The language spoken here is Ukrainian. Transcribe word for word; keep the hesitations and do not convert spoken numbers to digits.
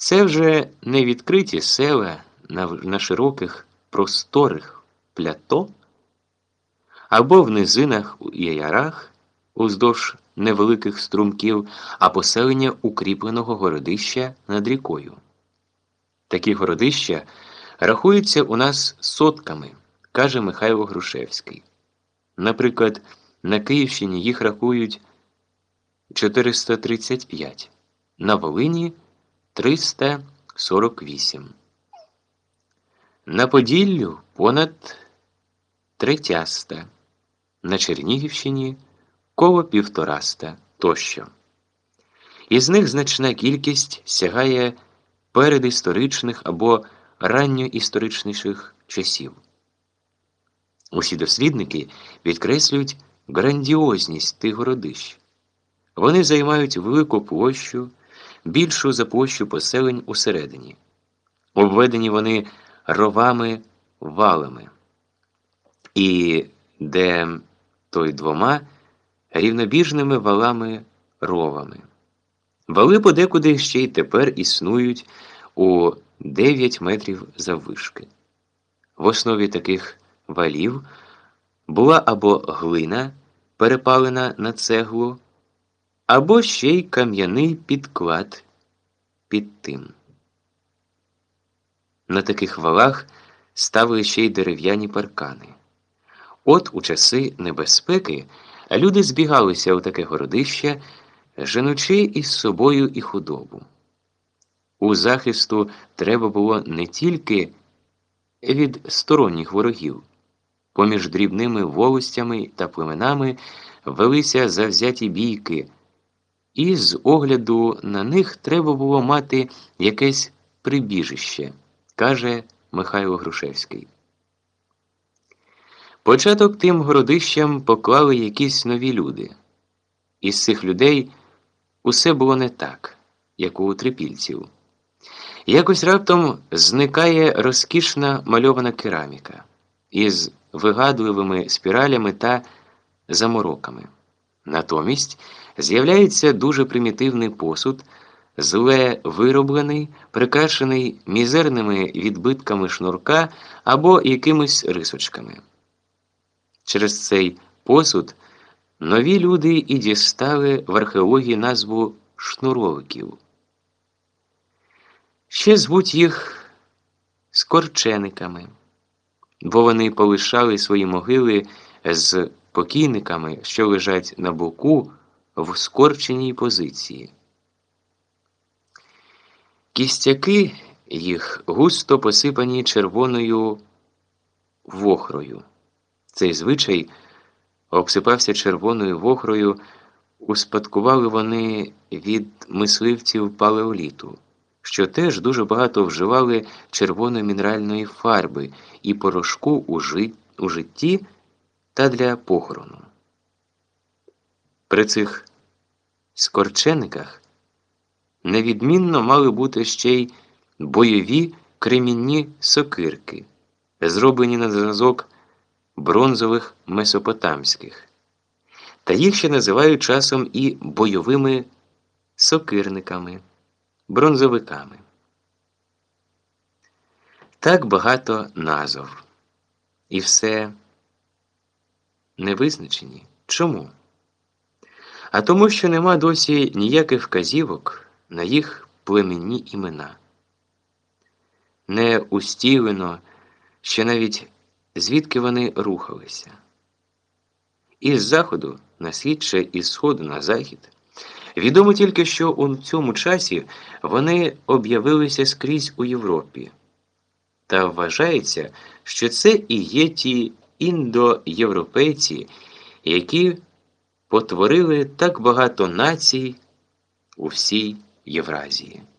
Це вже не відкриті села на, на широких просторих плато або в низинах і ярах уздовж невеликих струмків, а поселення укріпленого городища над рікою. Такі городища рахуються у нас сотками, каже Михайло Грушевський. Наприклад, на Київщині їх рахують чотириста тридцять п'ять, на Волині – триста сорок вісім. На Поділлю – понад третяста, на Чернігівщині – коло півтораста тощо. Із них значна кількість сягає передісторичних або ранньоісторичніших часів. Усі дослідники підкреслюють грандіозність тих городищ. Вони займають велику площу, більшу за площу поселень усередині. Обведені вони ровами-валами. І де то й двома рівнобіжними валами-ровами. Вали подекуди ще й тепер існують у дев'ять метрів заввишки. В основі таких валів була або глина, перепалена на цеглу, або ще й кам'яний підклад під тим. На таких валах ставили ще й дерев'яні паркани. От у часи небезпеки люди збігалися у таке городище, женучи із собою і худобу. У захисту треба було не тільки від сторонніх ворогів. Поміж дрібними волостями та племенами велися завзяті бійки, і з огляду на них треба було мати якесь прибіжище, каже Михайло Грушевський. Початок тим городищам поклали якісь нові люди. Із цих людей усе було не так, як у трипільців. Якось раптом зникає розкішна мальована кераміка із вигадливими спіралями та замороками. Натомість з'являється дуже примітивний посуд, зле вироблений, прикрашений мізерними відбитками шнурка або якимись рисочками. Через цей посуд нові люди і дістали в археології назву шнуровиків. Ще звуть їх скорчениками, бо вони полишали свої могили з покійниками, що лежать на боку в скорченій позиції. Кістяки їх густо посипані червоною вохрою. Цей звичай обсипався червоною вохрою, успадкували вони від мисливців палеоліту, що теж дуже багато вживали червоної мінеральної фарби і порошку у, жит... у житті та для похорону. При цих скорчениках невідмінно мали бути ще й бойові кремінні сокирки, зроблені на зразок бронзових месопотамських. Та їх ще називають часом і бойовими сокирниками, бронзовиками. Так багато назв. І все не визначені. Чому? А тому, що нема досі ніяких вказівок на їх племенні імена. Не устілено ще навіть звідки вони рухалися. Із заходу на схід чи із сходу на захід. Відомо тільки, що у цьому часі вони об'явилися скрізь у Європі. Та вважається, що це і є ті індоєвропейці, які потворили так багато націй у всій Євразії.